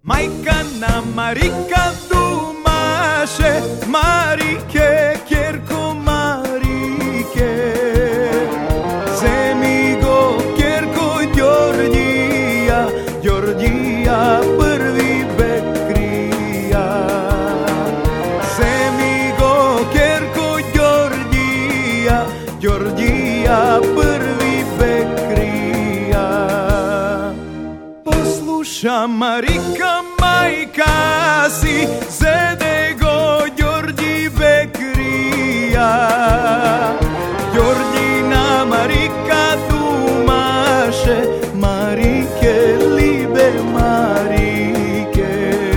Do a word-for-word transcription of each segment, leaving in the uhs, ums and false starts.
Majka na Marika dumaše, Marike, kjerko Marike. Zemigo, kjerko Đorđija, Đorđija prvi bekrija. Zemigo, kjerko Đorđija, Đorđija prvi bekrija. Posluša Marika, majka si, zede go Đorđi bekrija. Đorđina Marika dumaše, Marike, libe Marike.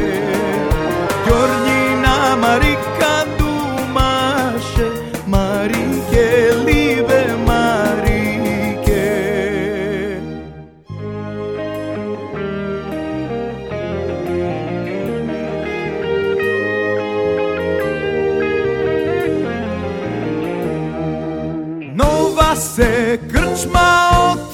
Đorđina Marika dumaše, Marike, libe Marike. Nova se krčma